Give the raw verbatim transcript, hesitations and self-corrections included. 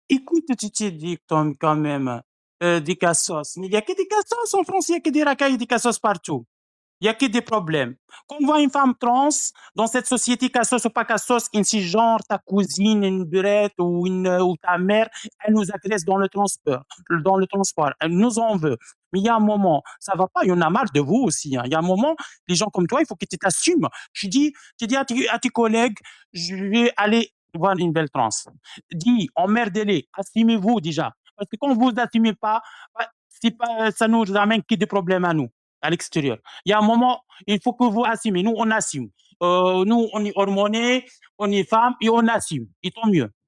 Écoute, tu te dis quand quand même, euh, des cassos. Mais il y a que des cassos en France, il y a que des racailles et des cassos partout. Il y a que des problèmes. Quand on voit une femme trans dans cette société, cassos ou pas cassos, une si genre ta cousine, une burette ou, une, ou ta mère, elle nous agresse dans le transport. Dans le transport. Elle nous en veut. Mais il y a un moment, ça va pas, il y en a marre de vous aussi. Hein. Il y a un moment, les gens comme toi, il faut que tu t'assumes. Tu dis, tu dis à, tes, à tes collègues, je vais aller voir une belle trans. Dis, emmerdez-les, assumez-vous déjà. Parce que quand vous assumez pas, c'est pas, ça nous amène que des problèmes à nous, à l'extérieur. Il y a un moment, il faut que vous assumez. Nous, on assume. Euh, nous, on est hormonés, on est femmes et on assume. Et tant mieux.